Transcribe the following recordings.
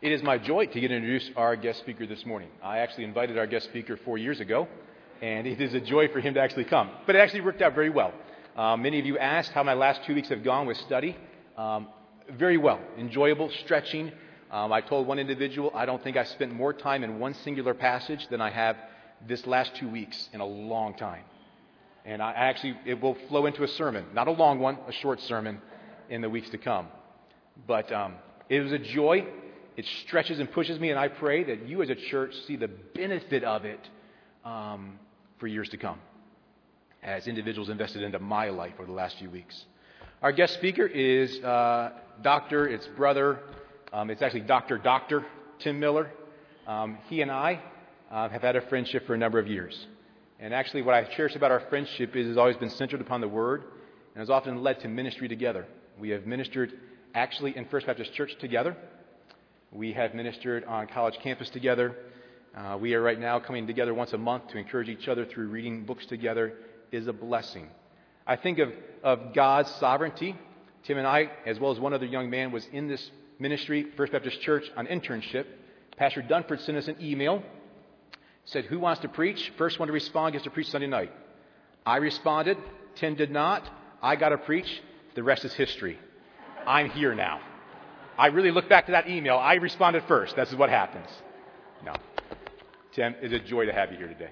It is my joy to get to introduce our guest speaker this morning. I actually invited our guest speaker 4 years ago, and it is a joy for him to actually come. But it actually worked out very well. Many of you asked how my last 2 weeks have gone with study. Very well. Enjoyable, stretching. I told one individual, I don't think I spent more time in one singular passage than I have this last 2 weeks in a long time. And it will flow into a sermon. Not a long one, a short sermon in the weeks to come. But it was a joy. It stretches and pushes me, and I pray that you as a church see the benefit of it for years to come as individuals invested into my life over the last few weeks. Our guest speaker is it's actually Dr. Tim Miller. He and I have had a friendship for a number of years. And actually what I cherish about our friendship is it's always been centered upon the Word and has often led to ministry together. We have ministered actually in First Baptist Church together. We have ministered on college campus together. We are right now coming together once a month to encourage each other through reading books together is a blessing. I think of God's sovereignty. Tim and I, as well as one other young man, was in this ministry, First Baptist Church, on internship. Pastor Dunford sent us an email, said, who wants to preach? First one to respond gets to preach Sunday night. I responded. Tim did not. I got to preach. The rest is history. I'm here now. I really look back to that email. I responded first. This is what happens. No. Tim, it's a joy to have you here today.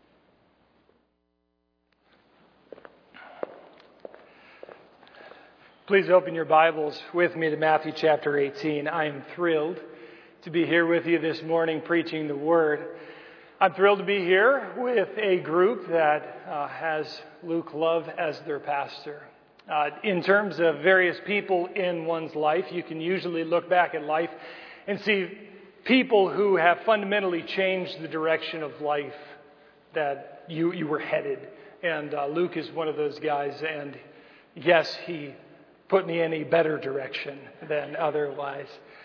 Please open your Bibles with me to Matthew chapter 18. I am thrilled to be here with you this morning preaching the Word. I'm thrilled to be here with a group that has Luke Love as their pastor. In terms of various people in one's life, you can usually look back at life and see people who have fundamentally changed the direction of life that you were headed. And Luke is one of those guys, and yes, he put me in a better direction than otherwise.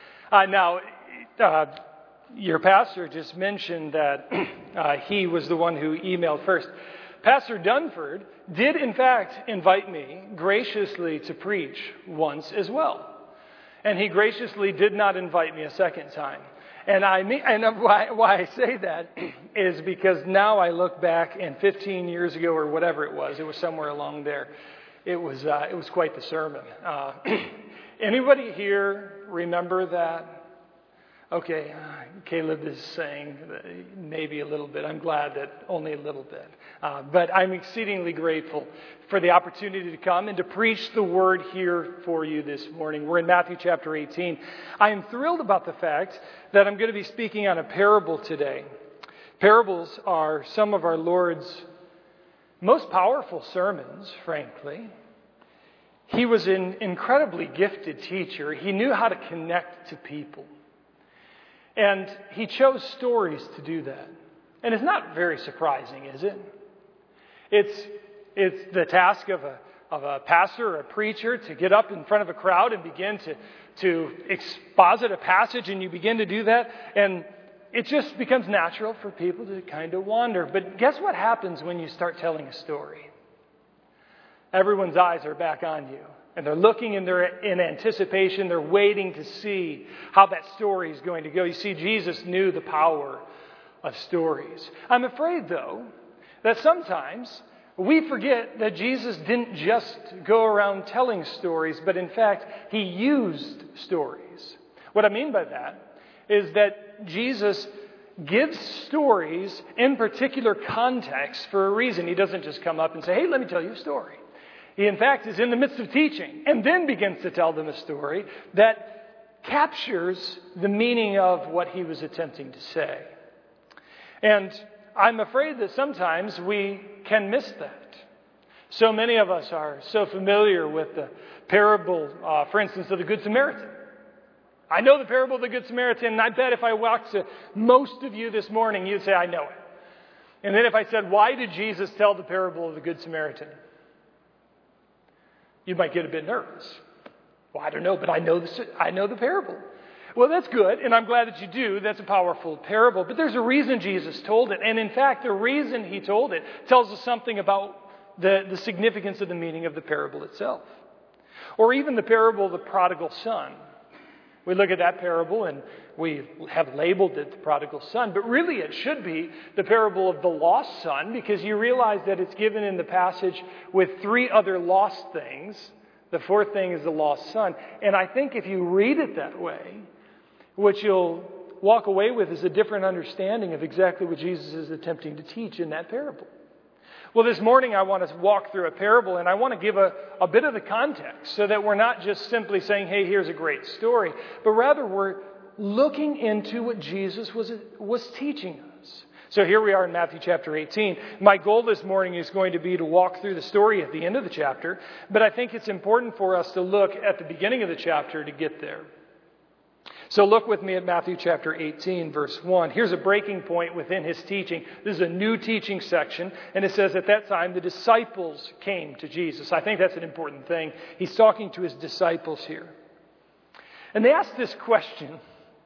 Your pastor just mentioned that he was the one who emailed first. Pastor Dunford did, in fact, invite me graciously to preach once as well. And he graciously did not invite me a second time. And why I say that is because now I look back, and 15 years ago or whatever it was somewhere along there, it was quite the sermon. Anybody here remember that? Okay, Caleb is saying maybe a little bit. I'm glad that only a little bit. But I'm exceedingly grateful for the opportunity to come and to preach the Word here for you this morning. We're in Matthew chapter 18. I am thrilled about the fact that I'm going to be speaking on a parable today. Parables are some of our Lord's most powerful sermons, frankly. He was an incredibly gifted teacher. He knew how to connect to people. And he chose stories to do that. And it's not very surprising, is it? It's the task of a pastor or a preacher to get up in front of a crowd and begin to exposit a passage, and you begin to do that, and it just becomes natural for people to kind of wander. But guess what happens when you start telling a story? Everyone's eyes are back on you. And they're looking and they're in anticipation. They're waiting to see how that story is going to go. You see, Jesus knew the power of stories. I'm afraid, though, that sometimes we forget that Jesus didn't just go around telling stories, but in fact, he used stories. What I mean by that is that Jesus gives stories in particular context for a reason. He doesn't just come up and say, hey, let me tell you a story. He, in fact, is in the midst of teaching and then begins to tell them a story that captures the meaning of what he was attempting to say. And I'm afraid that sometimes we can miss that. So many of us are so familiar with the parable, for instance, of the Good Samaritan. I know the parable of the Good Samaritan, and I bet if I walked to most of you this morning, you'd say, I know it. And then if I said, why did Jesus tell the parable of the Good Samaritan? You might get a bit nervous. Well, I don't know, but I know the parable. Well, that's good, and I'm glad that you do. That's a powerful parable. But there's a reason Jesus told it. And in fact, the reason he told it tells us something about the significance of the meaning of the parable itself. Or even the parable of the prodigal son. We look at that parable and we have labeled it the prodigal son, but really it should be the parable of the lost son, because you realize that it's given in the passage with 3 other lost things. The 4th thing is the lost son. And I think if you read it that way, what you'll walk away with is a different understanding of exactly what Jesus is attempting to teach in that parable. Well, this morning I want to walk through a parable, and I want to give a bit of the context so that we're not just simply saying, hey, here's a great story, but rather we're looking into what Jesus was teaching us. So here we are in Matthew chapter 18. My goal this morning is going to be to walk through the story at the end of the chapter, but I think it's important for us to look at the beginning of the chapter to get there. So look with me at Matthew chapter 18, verse 1. Here's a breaking point within his teaching. This is a new teaching section, and it says at that time the disciples came to Jesus. I think that's an important thing. He's talking to his disciples here. And they asked this question: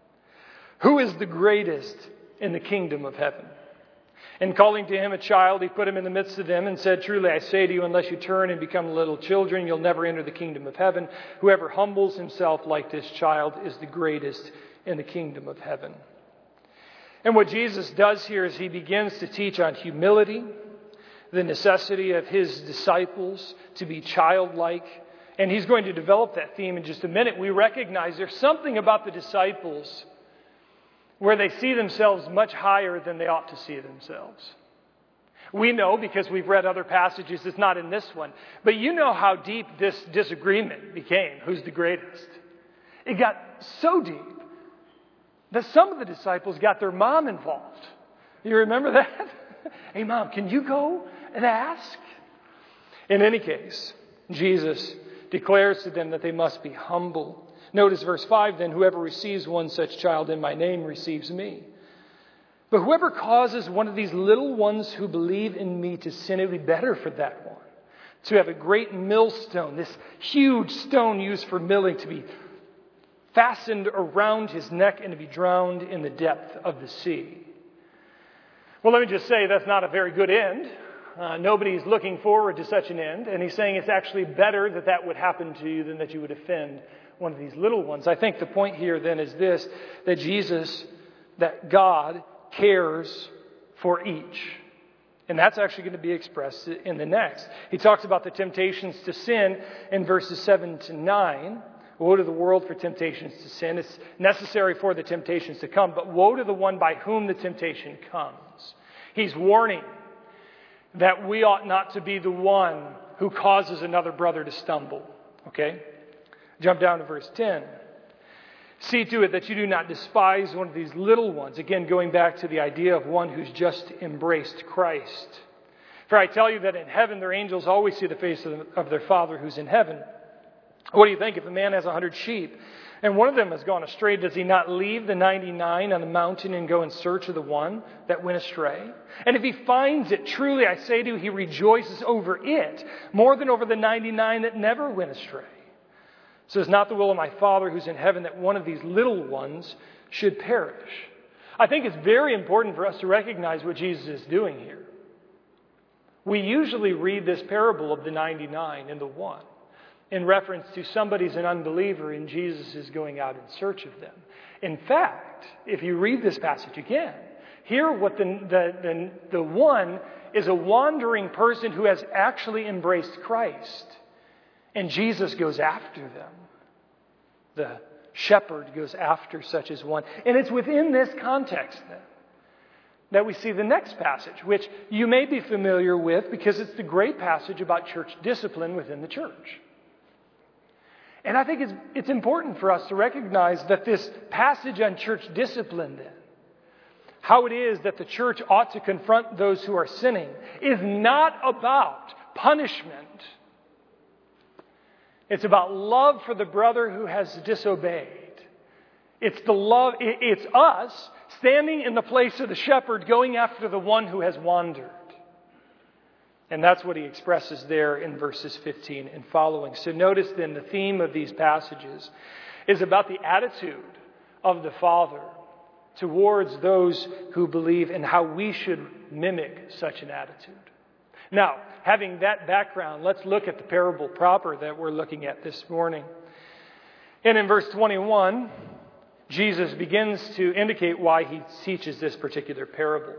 who is the greatest in the kingdom of heaven? And calling to him a child, he put him in the midst of them and said, truly I say to you, unless you turn and become little children, you'll never enter the kingdom of heaven. Whoever humbles himself like this child is the greatest in the kingdom of heaven. And what Jesus does here is he begins to teach on humility, the necessity of his disciples to be childlike. And he's going to develop that theme in just a minute. We recognize there's something about the disciples where they see themselves much higher than they ought to see themselves. We know, because we've read other passages, it's not in this one, but you know how deep this disagreement became. Who's the greatest? It got so deep that some of the disciples got their mom involved. You remember that? Hey, Mom, can you go and ask? In any case, Jesus declares to them that they must be humble. Notice verse 5, then, whoever receives one such child in my name receives me. But whoever causes one of these little ones who believe in me to sin, it would be better for that one to have a great millstone, this huge stone used for milling, to be fastened around his neck and to be drowned in the depth of the sea. Well, let me just say that's not a very good end. Nobody's looking forward to such an end. And he's saying it's actually better that that would happen to you than that you would offend one of these little ones. I think the point here then is this, that God cares for each. And that's actually going to be expressed in the next. He talks about the temptations to sin in verses 7 to 9. Woe to the world for temptations to sin. It's necessary for the temptations to come, but woe to the one by whom the temptation comes. He's warning that we ought not to be the one who causes another brother to stumble. Okay? Jump down to verse 10. See to it that you do not despise one of these little ones. Again, going back to the idea of one who's just embraced Christ. For I tell you that in heaven their angels always see the face of their Father who's in heaven. What do you think? If a man has 100 sheep and one of them has gone astray, does he not leave the 99 on the mountain and go in search of the one that went astray? And if he finds it, truly I say to you, he rejoices over it more than over the 99 that never went astray. So it's not the will of my Father who's in heaven that one of these little ones should perish. I think it's very important for us to recognize what Jesus is doing here. We usually read this parable of the 99 and the one in reference to somebody's an unbeliever and Jesus is going out in search of them. In fact, if you read this passage again, hear what the one is a wandering person who has actually embraced Christ. And Jesus goes after them. The shepherd goes after such as one. And it's within this context then that we see the next passage, which you may be familiar with because it's the great passage about church discipline within the church. And I think it's important for us to recognize that this passage on church discipline then, how it is that the church ought to confront those who are sinning, is not about punishment. It's about love for the brother who has disobeyed. It's us standing in the place of the shepherd going after the one who has wandered. And that's what he expresses there in verses 15 and following. So notice then the theme of these passages is about the attitude of the Father towards those who believe and how we should mimic such an attitude. Now, having that background, let's look at the parable proper that we're looking at this morning. And in verse 21, Jesus begins to indicate why he teaches this particular parable.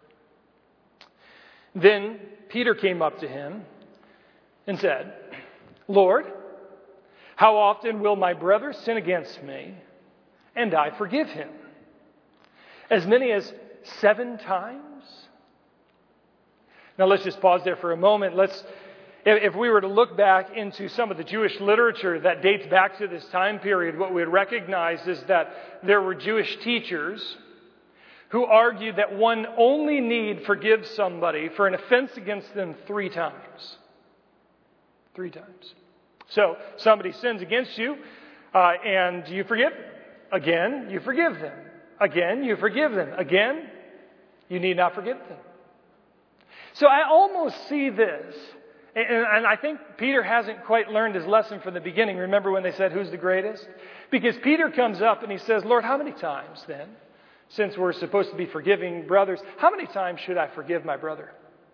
Then Peter came up to him and said, "Lord, how often will my brother sin against me, and I forgive him? As many as 7 times?" Now let's just pause there for a moment. If we were to look back into some of the Jewish literature that dates back to this time period, what we would recognize is that there were Jewish teachers who argued that one only need forgive somebody for an offense against them 3 times. 3 times. So somebody sins against you, and you forgive them. Again, you forgive them. Again, you forgive them. Again, you need not forgive them. So I almost see this, and I think Peter hasn't quite learned his lesson from the beginning. Remember when they said, "Who's the greatest?" Because Peter comes up and he says, "Lord, how many times then, since we're supposed to be forgiving brothers, how many times should I forgive my brother?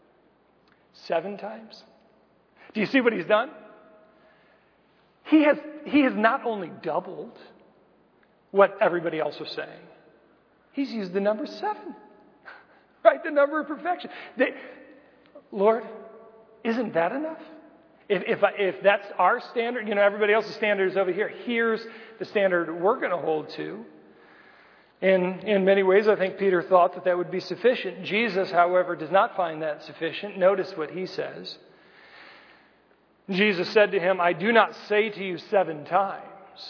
7 times?" Do you see what he's done? He has not only doubled what everybody else was saying. He's used the number 7. Right? The number of perfection. Lord, isn't that enough? If that's our standard, everybody else's standard is over here. Here's the standard we're going to hold to. And in many ways, I think Peter thought that would be sufficient. Jesus, however, does not find that sufficient. Notice what he says. Jesus said to him, "I do not say to you 7 times,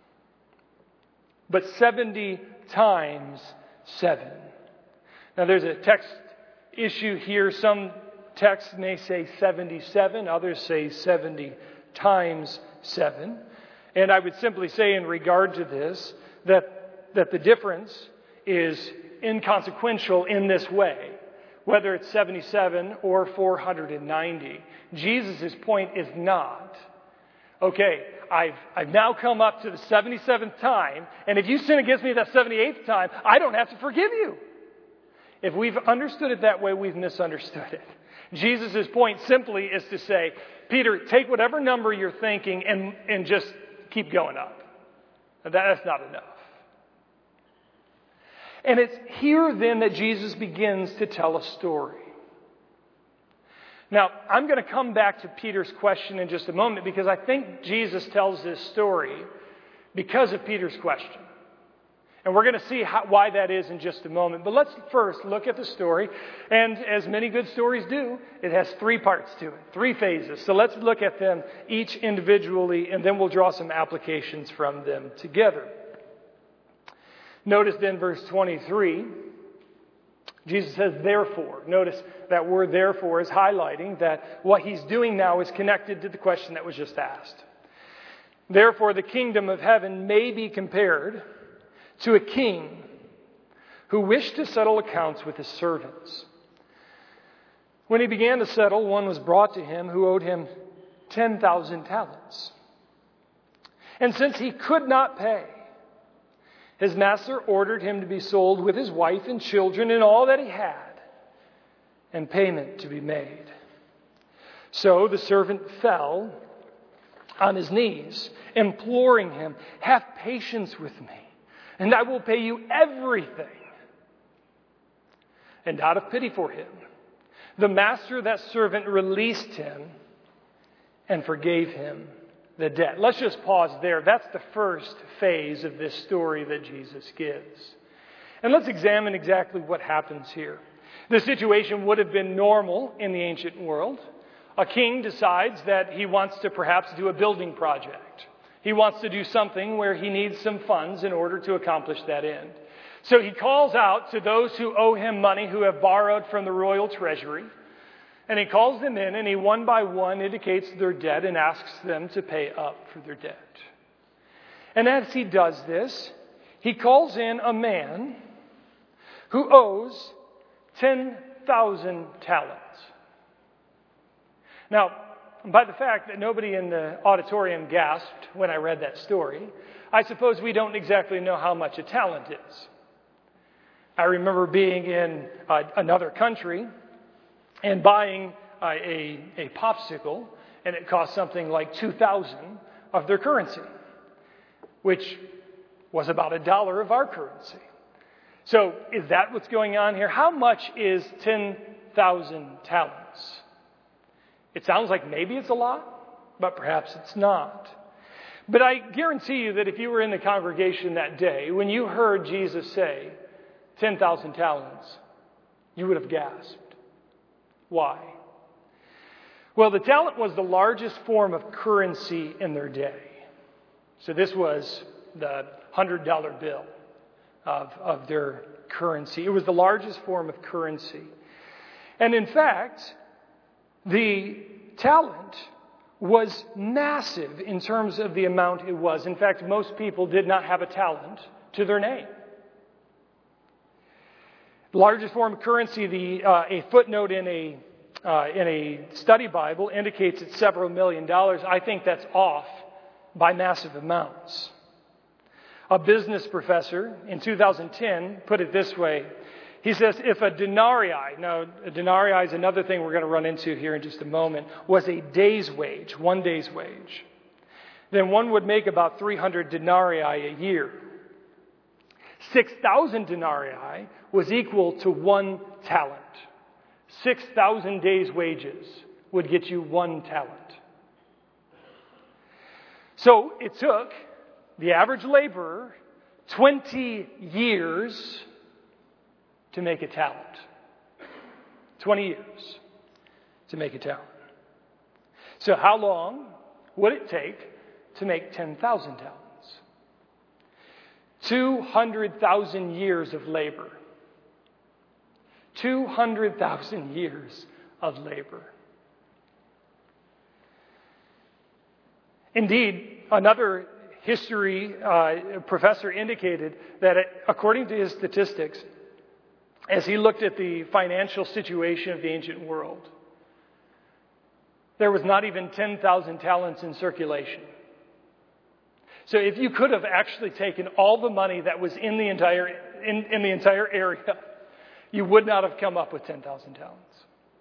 but 70 times 7. Now there's a text issue here. Some texts may say 77, others say 70 times 7. And I would simply say in regard to this that the difference is inconsequential in this way. Whether it's 77 or 490. Jesus' point is not, okay, I've now come up to the 77th time, and if you sin against me that 78th time, I don't have to forgive you. If we've understood it that way, we've misunderstood it. Jesus' point simply is to say, Peter, take whatever number you're thinking and just keep going up. That's not enough. And it's here then that Jesus begins to tell a story. Now, I'm going to come back to Peter's question in just a moment because I think Jesus tells this story because of Peter's question. And we're going to see why that is in just a moment. But let's first look at the story. And as many good stories do, it has 3 parts to it, 3 phases. So let's look at them each individually, and then we'll draw some applications from them together. Notice then verse 23, Jesus says, "Therefore." Notice that word "therefore" is highlighting that what he's doing now is connected to the question that was just asked. "Therefore the kingdom of heaven may be compared to a king who wished to settle accounts with his servants. When he began to settle, one was brought to him who owed him 10,000 talents. And since he could not pay, his master ordered him to be sold with his wife and children and all that he had, and payment to be made. So the servant fell on his knees, imploring him, 'Have patience with me, and I will pay you everything.' And out of pity for him, the master of that servant released him and forgave him the debt." Let's just pause there. That's the first phase of this story that Jesus gives. And let's examine exactly what happens here. The situation would have been normal in the ancient world. A king decides that he wants to perhaps do a building project. He wants to do something where he needs some funds in order to accomplish that end. So he calls out to those who owe him money, who have borrowed from the royal treasury. And he calls them in, and he one by one indicates their debt and asks them to pay up for their debt. And as he does this, he calls in a man who owes 10,000 talents. Now, by the fact that nobody in the auditorium gasped when I read that story, I suppose we don't exactly know how much a talent is. I remember being in another country and buying a popsicle, and it cost something like 2,000 of their currency, which was about $1 of our currency. So is that what's going on here? How much is 10,000 talents? It sounds like maybe it's a lot, but perhaps it's not. But I guarantee you that if you were in the congregation that day, when you heard Jesus say 10,000 talents, you would have gasped. Why? Well, the talent was the largest form of currency in their day. So this was the $100 bill of their currency. It was the largest form of currency. And in fact, the talent was massive in terms of the amount it was. In fact, most people did not have a talent to their name. The largest form of currency, a footnote in a study Bible indicates it's several $1 million. I think that's off by massive amounts. A business professor in 2010 put it this way. He says, if a denarii, now a denarii is another thing we're going to run into here in just a moment, was a day's wage, 1 day's wage, then one would make about 300 denarii a year. 6,000 denarii was equal to 1 talent. 6,000 days' wages would get you 1 talent. So it took the average laborer 20 years to make a talent. 20 years to make a talent. So how long would it take to make 10,000 talents? 200,000 years of labor. 200,000 years of labor. Indeed, another history professor indicated that according to his statistics, as he looked at the financial situation of the ancient world, there was not even 10,000 talents in circulation. So if you could have actually taken all the money that was in the entire area, you would not have come up with 10,000 talents.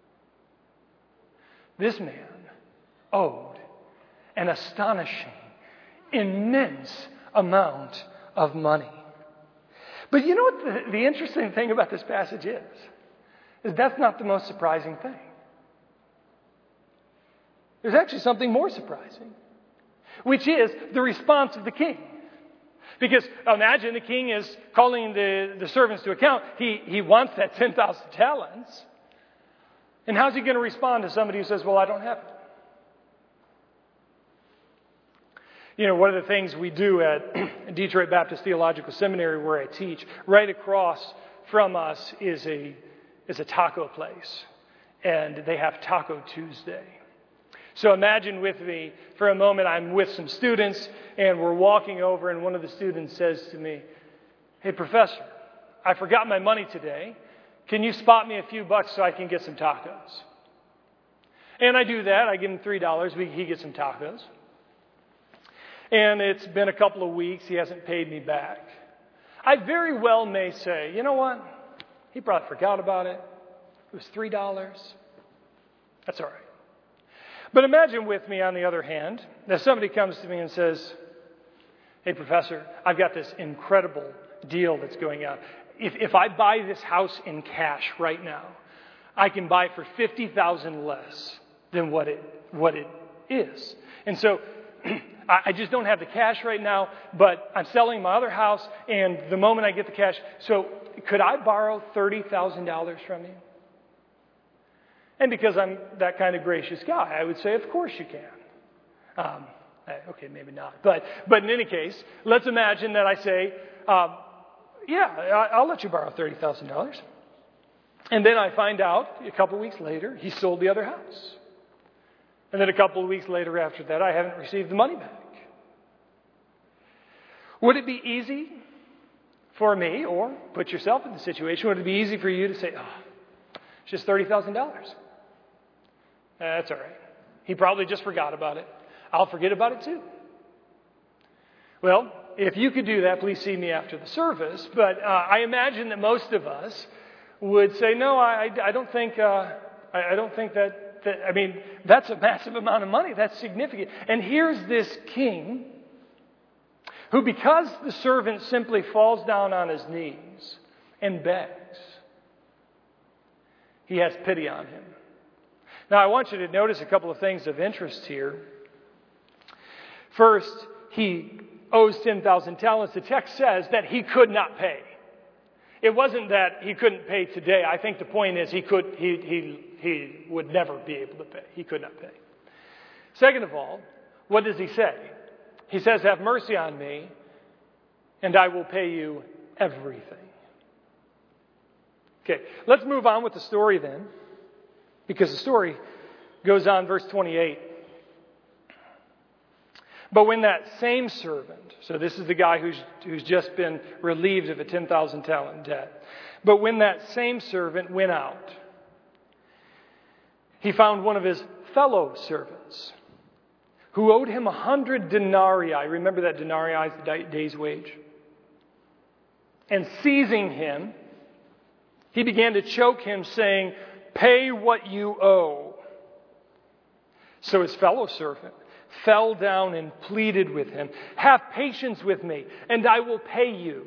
This man owed an astonishing, immense amount of money. But you know what the interesting thing about this passage is that's not the most surprising thing. There's actually something more surprising, which is the response of the king. Because imagine the king is calling the servants to account. He wants that 10,000 talents. And how's he going to respond to somebody who says, well, I don't have it? You know, one of the things we do at Detroit Baptist Theological Seminary where I teach, right across from us is a taco place. And they have Taco Tuesday. So imagine with me, for a moment, I'm with some students, and we're walking over, and one of the students says to me, hey, professor, I forgot my money today. Can you spot me a few bucks so I can get some tacos? And I do that. I give him $3. He gets some tacos. And it's been a couple of weeks. He hasn't paid me back. I very well may say, you know what? He probably forgot about it. It was $3. That's all right. But imagine with me, on the other hand, that somebody comes to me and says, hey, professor, I've got this incredible deal that's going on. If I buy this house in cash right now, I can buy it for $50,000 less than what it is. And so I just don't have the cash right now, but I'm selling my other house, and the moment I get the cash, so could I borrow $30,000 from you? And because I'm that kind of gracious guy, I would say, of course you can. Okay, maybe not. But in any case, let's imagine that I say, I'll let you borrow $30,000. And then I find out a couple weeks later, he sold the other house. And then a couple of weeks later after that, I haven't received the money back. Would it be easy for me, or put yourself in the situation, would it be easy for you to say, it's just $30,000? That's all right. He probably just forgot about it. I'll forget about it too. Well, if you could do that, please see me after the service. But I imagine that most of us would say, no, I don't think that. I mean, that's a massive amount of money. That's significant. And here's this king who, because the servant simply falls down on his knees and begs, he has pity on him. Now, I want you to notice a couple of things of interest here. First, he owes 10,000 talents. The text says that he could not pay. It wasn't that he couldn't pay today. I think the point is he would never be able to pay. He could not pay. Second of all, what does he say? He says, have mercy on me, and I will pay you everything. Okay, let's move on with the story then, because the story goes on, verse 28. But when that same servant, so this is the guy who's just been relieved of a 10,000 talent debt. But when that same servant went out, he found one of his fellow servants who owed him 100 denarii. Remember that denarii is the day's wage? And seizing him, he began to choke him, saying, pay what you owe. So his fellow servant fell down and pleaded with him, have patience with me, and I will pay you.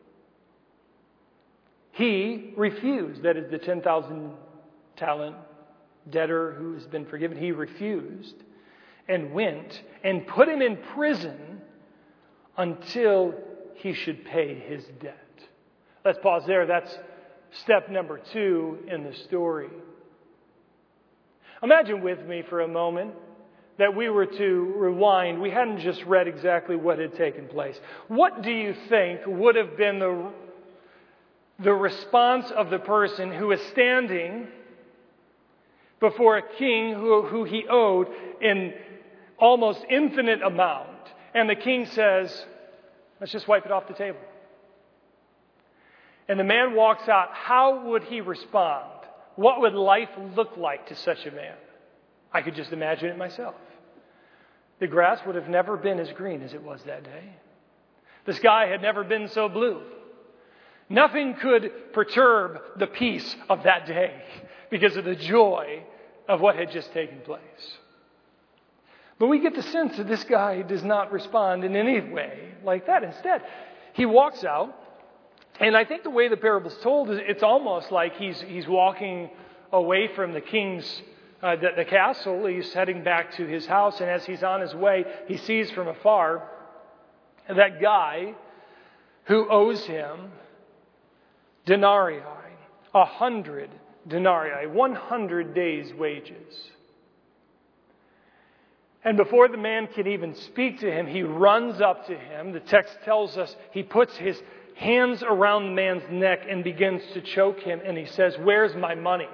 He refused. That is the 10,000 talent debtor who has been forgiven. He refused and went and put him in prison until he should pay his debt. Let's pause there. That's step number 2 in the story. Imagine with me for a moment that we were to rewind. We hadn't just read exactly what had taken place. What do you think would have been the response of the person who is standing before a king who he owed an almost infinite amount? And the king says, let's just wipe it off the table. And the man walks out. How would he respond? What would life look like to such a man? I could just imagine it myself. The grass would have never been as green as it was that day. The sky had never been so blue. Nothing could perturb the peace of that day because of the joy of what had just taken place. But we get the sense that this guy does not respond in any way like that. Instead, he walks out, and I think the way the parable's told is it's almost like he's walking away from the king's the castle. He's heading back to his house, and as he's on his way, he sees from afar that guy who owes him denarii, 100 denarii, 100 days' wages. And before the man can even speak to him, he runs up to him. The text tells us he puts his hands around the man's neck and begins to choke him, and he says, where's my money?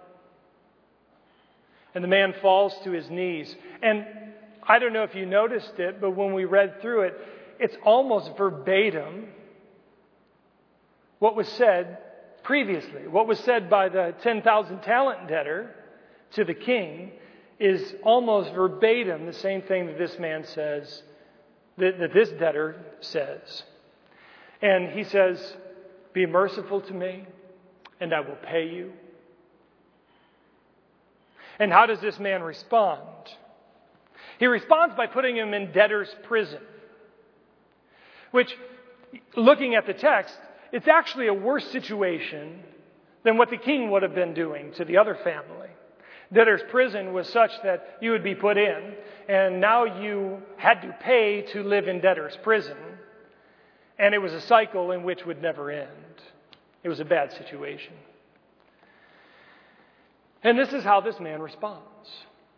And the man falls to his knees. And I don't know if you noticed it, but when we read through it, it's almost verbatim what was said previously. What was said by the 10,000 talent debtor to the king is almost verbatim the same thing that this man says, that this debtor says. And he says, be merciful to me, and I will pay you. And how does this man respond? He responds by putting him in debtor's prison. Which, looking at the text, it's actually a worse situation than what the king would have been doing to the other family. Debtor's prison was such that you would be put in, and now you had to pay to live in debtor's prison. And it was a cycle in which would never end. It was a bad situation. And this is how this man responds.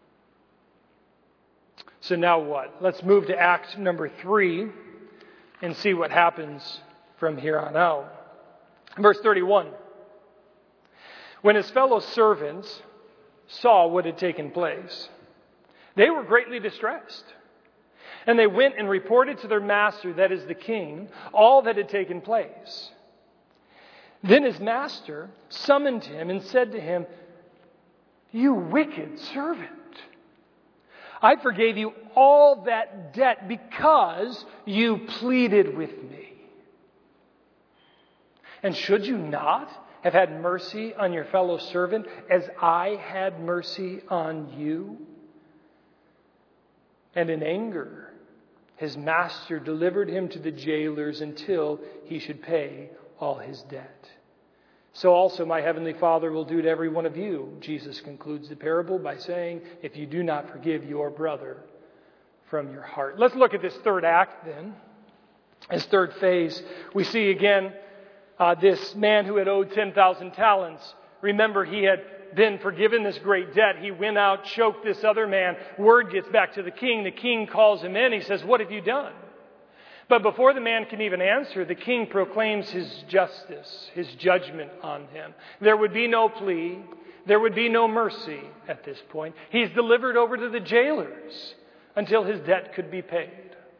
So now what? Let's move to act number 3 and see what happens from here on out. Verse 31. When his fellow servants saw what had taken place, they were greatly distressed. And they went and reported to their master, that is the king, all that had taken place. Then his master summoned him and said to him, you wicked servant, I forgave you all that debt because you pleaded with me. And should you not have had mercy on your fellow servant as I had mercy on you? And in anger, his master delivered him to the jailers until he should pay all his debt. So also my heavenly Father will do to every one of you. Jesus concludes the parable by saying, if you do not forgive your brother from your heart. Let's look at this third act then. This third phase. We see again this man who had owed 10,000 talents. Remember, he had been forgiven this great debt. He went out, choked this other man. Word gets back to the king. The king calls him in. He says, what have you done? But before the man can even answer, the king proclaims his justice, his judgment on him. There would be no plea. There would be no mercy at this point. He's delivered over to the jailers until his debt could be paid.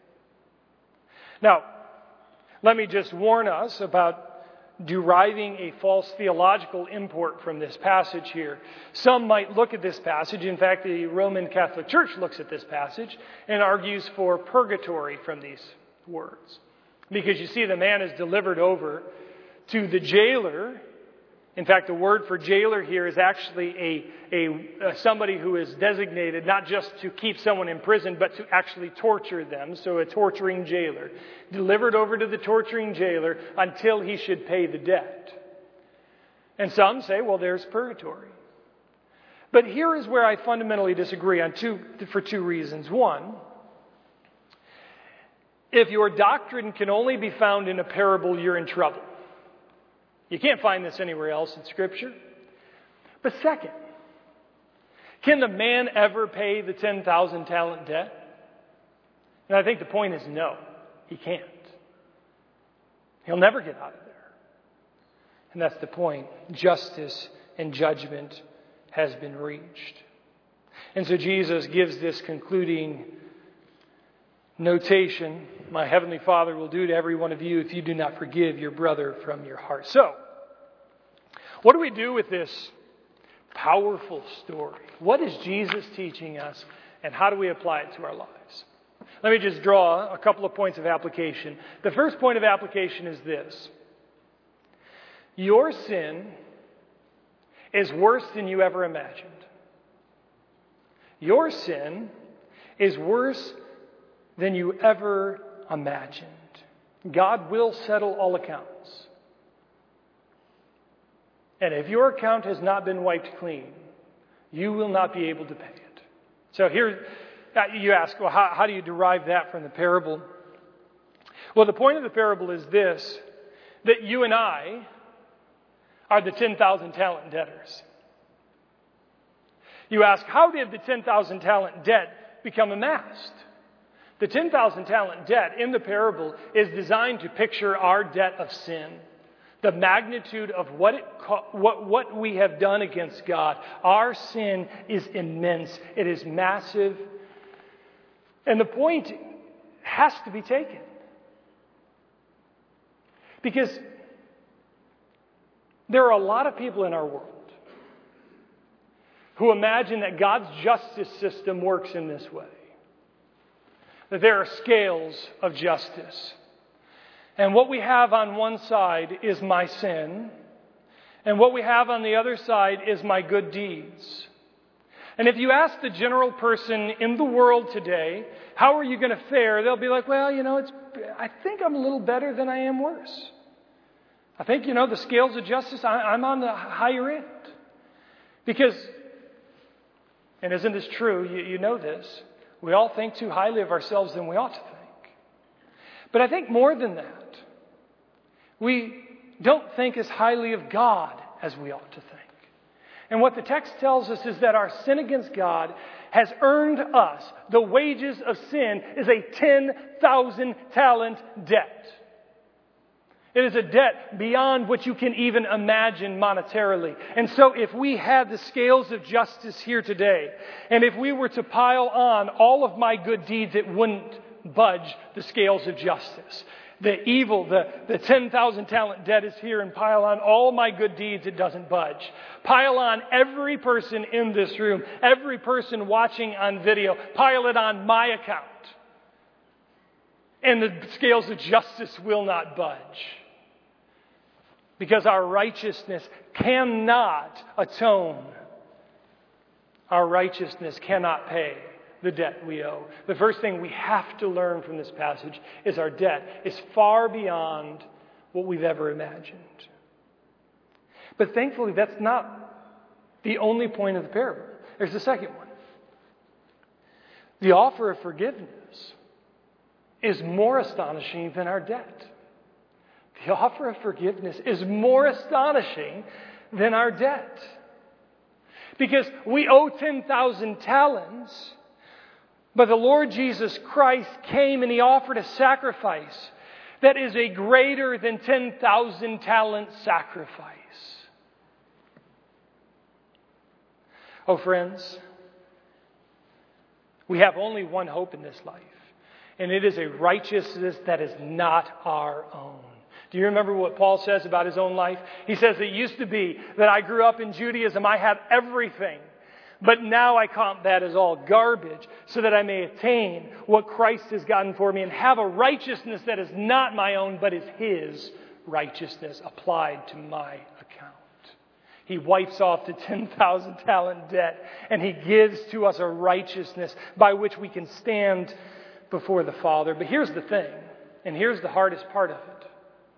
Now, let me just warn us about deriving a false theological import from this passage here. Some might look at this passage. In fact, the Roman Catholic Church looks at this passage and argues for purgatory from these words. Because you see, the man is delivered over to the jailer. In fact, the word for jailer here is actually somebody who is designated not just to keep someone in prison, but to actually torture them. So a torturing jailer. Delivered over to the torturing jailer until he should pay the debt. And some say, well, there's purgatory. But here is where I fundamentally disagree for two reasons. One, if your doctrine can only be found in a parable, you're in trouble. You can't find this anywhere else in Scripture. But second, can the man ever pay the 10,000 talent debt? And I think the point is no, he can't. He'll never get out of there. And that's the point. Justice and judgment has been reached. And so Jesus gives this concluding notation, my heavenly Father will do to every one of you if you do not forgive your brother from your heart. So, what do we do with this powerful story? What is Jesus teaching us, and how do we apply it to our lives? Let me just draw a couple of points of application. The first point of application is this. Your sin is worse than you ever imagined. Your sin is worse than you ever imagined. God will settle all accounts. And if your account has not been wiped clean, you will not be able to pay it. So here you ask, well, how do you derive that from the parable? Well, the point of the parable is this, that you and I are the 10,000 talent debtors. You ask, how did the 10,000 talent debt become amassed? The 10,000 talent debt in the parable is designed to picture our debt of sin. The magnitude of what we have done against God. Our sin is immense. It is massive. And the point has to be taken. Because there are a lot of people in our world who imagine that God's justice system works in this way. That there are scales of justice. And what we have on one side is my sin. And what we have on the other side is my good deeds. And if you ask the general person in the world today, how are you going to fare? They'll be like, well, I think I'm a little better than I am worse. I think, the scales of justice, I'm on the higher end. Because, and isn't this true? You know this. We all think too highly of ourselves than we ought to think. But I think more than that, we don't think as highly of God as we ought to think. And what the text tells us is that our sin against God has earned us, the wages of sin is a 10,000 talent debt. It is a debt beyond what you can even imagine monetarily. And so if we had the scales of justice here today, and if we were to pile on all of my good deeds, it wouldn't budge the scales of justice. The evil, the 10,000 talent debt is here, and pile on all my good deeds, it doesn't budge. Pile on every person in this room, every person watching on video, pile it on my account. And the scales of justice will not budge. Because our righteousness cannot atone. Our righteousness cannot pay the debt we owe. The first thing we have to learn from this passage is our debt is far beyond what we've ever imagined. But thankfully, that's not the only point of the parable. There's the second one. The offer of forgiveness is more astonishing than our debt. The offer of forgiveness is more astonishing than our debt. Because we owe 10,000 talents, but the Lord Jesus Christ came and He offered a sacrifice that is a greater than 10,000 talent sacrifice. Oh, friends, we have only one hope in this life, and it is a righteousness that is not our own. Do you remember what Paul says about his own life? He says, it used to be that I grew up in Judaism, I had everything, but now I count that as all garbage so that I may attain what Christ has gotten for me and have a righteousness that is not my own, but is His righteousness applied to my account. He wipes off the 10,000 talent debt, and He gives to us a righteousness by which we can stand before the Father. But here's the thing, and here's the hardest part of it.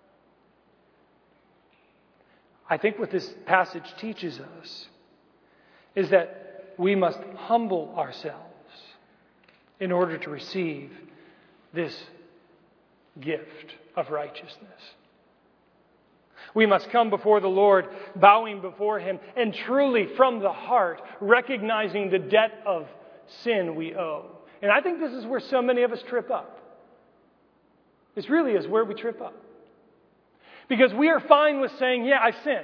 I think what this passage teaches us is that we must humble ourselves in order to receive this gift of righteousness. We must come before the Lord, bowing before Him, and truly from the heart recognizing the debt of sin we owe. And I think this is where so many of us trip up. This really is where we trip up. Because we are fine with saying, yeah, I sinned.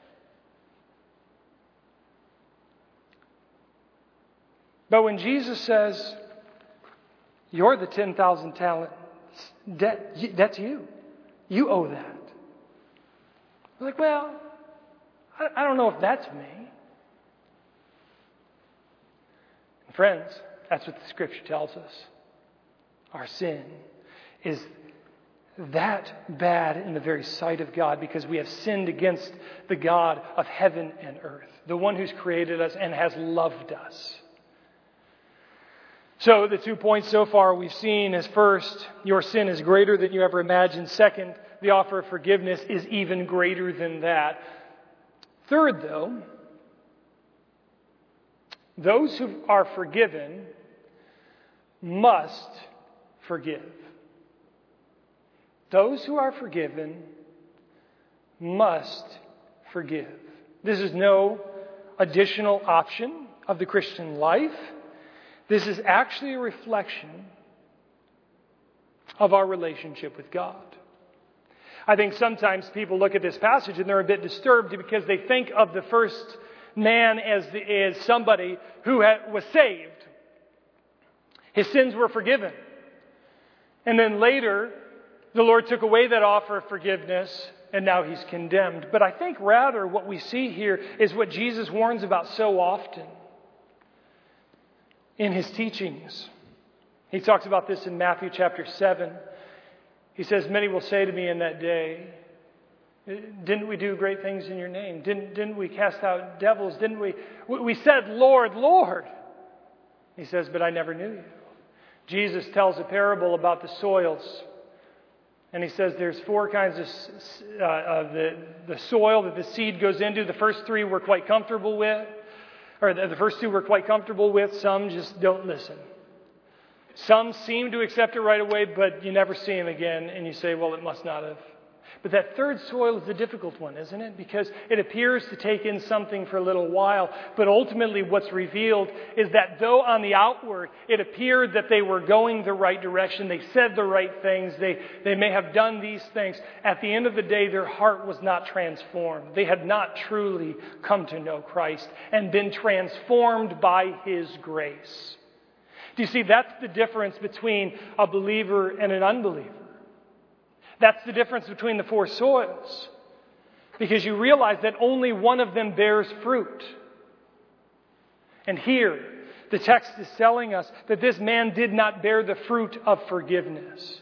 But when Jesus says, you're the 10,000 talent debt, that's you. You owe that. We're like, well, I don't know if that's me. Friends, that's what the Scripture tells us. Our sin is that bad in the very sight of God because we have sinned against the God of heaven and earth, the one who's created us and has loved us. So the 2 points so far we've seen is first, your sin is greater than you ever imagined. Second, the offer of forgiveness is even greater than that. Third, though, those who are forgiven must forgive. Those who are forgiven must forgive. This is no additional option of the Christian life. This is actually a reflection of our relationship with God. I think sometimes people look at this passage and they're a bit disturbed because they think of the first man as somebody who was saved. His sins were forgiven. And then later, the Lord took away that offer of forgiveness and now he's condemned. But I think rather what we see here is what Jesus warns about so often in His teachings. He talks about this in Matthew chapter 7. He says, many will say to me in that day, didn't we do great things in your name? Didn't we cast out devils? Didn't we said, Lord, Lord. He says, but I never knew you. Jesus tells a parable about the soils. And He says there's 4 kinds of the soil that the seed goes into. The first 3 we're quite comfortable with. Or the first 2 we're quite comfortable with. Some just don't listen. Some seem to accept it right away, but you never see them again. And you say, well, it must not have. But that third soil is the difficult one, isn't it? Because it appears to take in something for a little while. But ultimately what's revealed is that though on the outward it appeared that they were going the right direction, they said the right things, they may have done these things, at the end of the day their heart was not transformed. They had not truly come to know Christ and been transformed by His grace. Do you see, that's the difference between a believer and an unbeliever. That's the difference between the 4 soils. Because you realize that only one of them bears fruit. And here, the text is telling us that this man did not bear the fruit of forgiveness.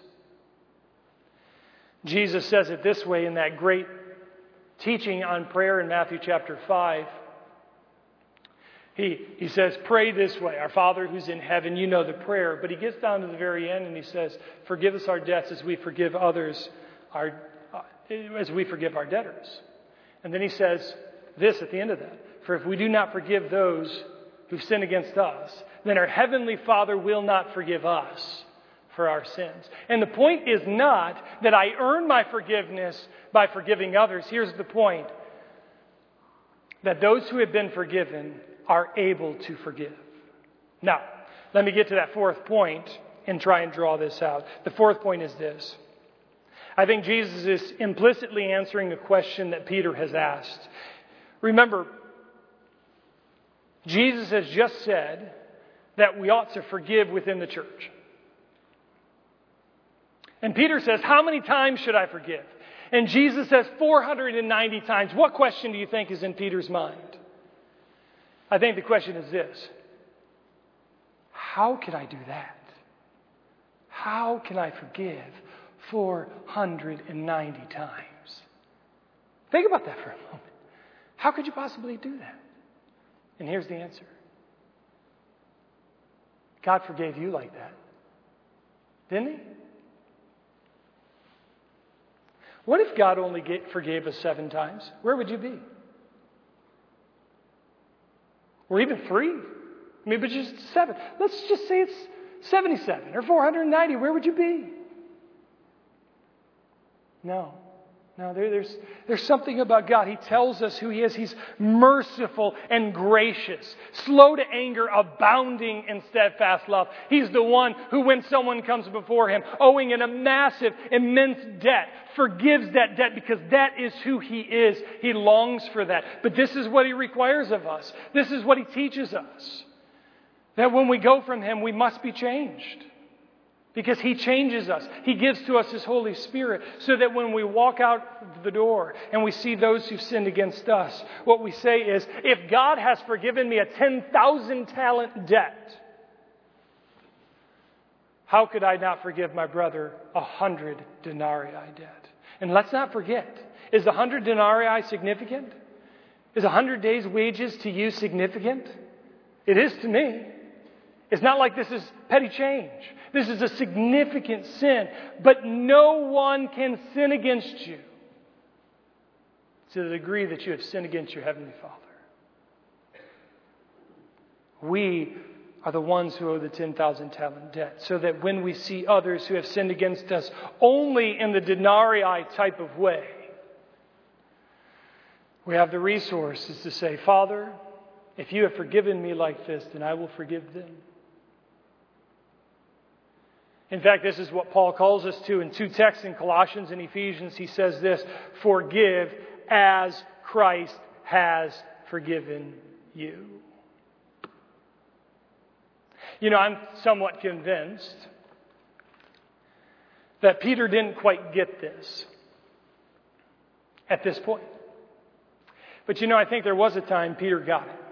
Jesus says it this way in that great teaching on prayer in Matthew chapter 5. He says, pray this way, our Father who's in heaven. You know the prayer. But he gets down to the very end and he says, forgive us our debts as we forgive others, as we forgive our debtors. And then he says this at the end of that. For if we do not forgive those who've sinned against us, then our heavenly Father will not forgive us for our sins. And the point is not that I earn my forgiveness by forgiving others. Here's the point. That those who have been forgiven are able to forgive. Now, let me get to that fourth point and try and draw this out. The fourth point is this. I think Jesus is implicitly answering a question that Peter has asked. Remember, Jesus has just said that we ought to forgive within the church. And Peter says, how many times should I forgive? And Jesus says 490 times. What question do you think is in Peter's mind? I think the question is this. How can I do that? How can I forgive 490 times? Think about that for a moment. How could you possibly do that? And here's the answer. God forgave you like that. Didn't He? What if God only forgave us 7 times? Where would you be? Or even 3. Maybe just 7. Let's just say it's 77 or 490. Where would you be? No. No, there's something about God. He tells us who He is. He's merciful and gracious, slow to anger, abounding in steadfast love. He's the one who, when someone comes before Him, owing in a massive, immense debt, forgives that debt because that is who He is. He longs for that. But this is what He requires of us. This is what He teaches us. That when we go from Him, we must be changed. Because He changes us. He gives to us His Holy Spirit so that when we walk out the door and we see those who've sinned against us, what we say is, if God has forgiven me a 10,000 talent debt, how could I not forgive my brother 100 denarii debt? And let's not forget, is 100 denarii significant? Is 100 days' wages to you significant? It is to me. It's not like this is petty change. This is a significant sin. But no one can sin against you to the degree that you have sinned against your Heavenly Father. We are the ones who owe the 10,000 talent debt, so that when we see others who have sinned against us only in the denarii type of way, we have the resources to say, Father, if you have forgiven me like this, then I will forgive them. In fact, this is what Paul calls us to in 2 texts in Colossians and Ephesians. He says this, forgive as Christ has forgiven you. You know, I'm somewhat convinced that Peter didn't quite get this at this point. But you know, I think there was a time Peter got it.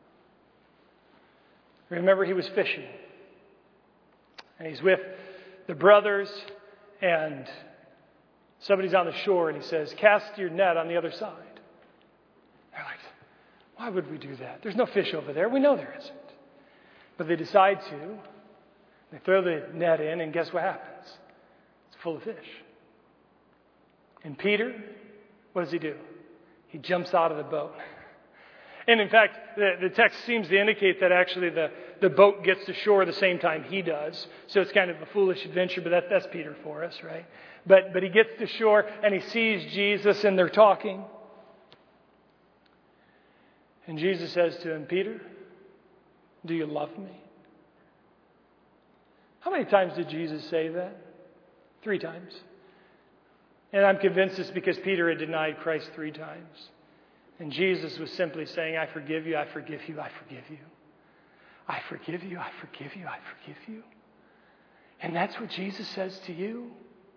Remember, he was fishing. And he's with the brothers, and somebody's on the shore, and he says, cast your net on the other side. They're like, why would we do that? There's no fish over there. We know there isn't. But they decide to. They throw the net in, and guess what happens? It's full of fish. And Peter, what does he do? He jumps out of the boat. And in fact, the text seems to indicate that actually the boat gets to shore the same time he does. So it's kind of a foolish adventure, but that's Peter for us, right? But he gets to shore and he sees Jesus and they're talking. And Jesus says to him, Peter, do you love me? How many times did Jesus say that? 3 times. And I'm convinced it's because Peter had denied Christ 3 times. And Jesus was simply saying, I forgive you, I forgive you, I forgive you. I forgive you, I forgive you, I forgive you. And that's what Jesus says to you.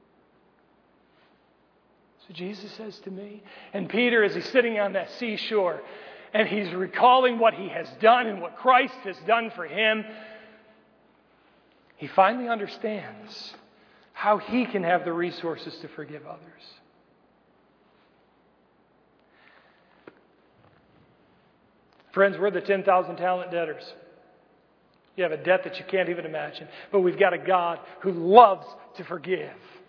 So Jesus says to me. And Peter, as he's sitting on that seashore, and he's recalling what he has done and what Christ has done for him, he finally understands how he can have the resources to forgive others. Friends, we're the 10,000 talent debtors. You have a debt that you can't even imagine. But we've got a God who loves to forgive.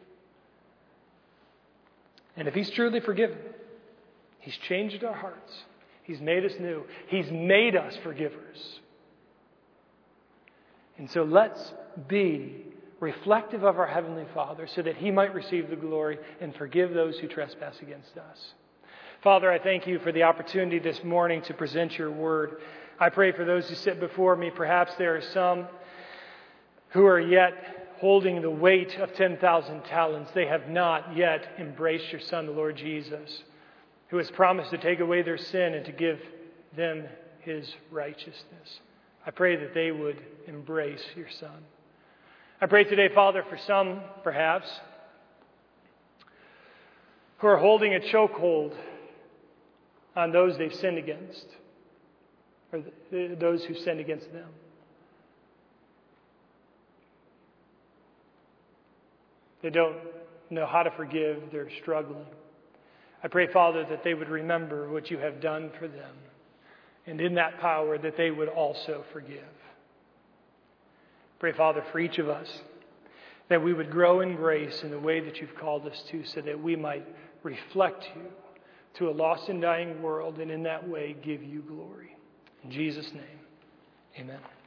And if He's truly forgiven, He's changed our hearts. He's made us new. He's made us forgivers. And so let's be reflective of our Heavenly Father so that He might receive the glory and forgive those who trespass against us. Father, I thank You for the opportunity this morning to present Your Word. I pray for those who sit before me. Perhaps there are some who are yet holding the weight of 10,000 talents. They have not yet embraced Your Son, the Lord Jesus, who has promised to take away their sin and to give them His righteousness. I pray that they would embrace Your Son. I pray today, Father, for some, perhaps, who are holding a chokehold on those they've sinned against, or those who sinned against them. They don't know how to forgive. They're struggling. I pray, Father, that they would remember what You have done for them. And in that power, that they would also forgive. Pray, Father, for each of us, that we would grow in grace in the way that You've called us to, so that we might reflect You to a lost and dying world, and in that way give You glory. In Jesus' name, amen.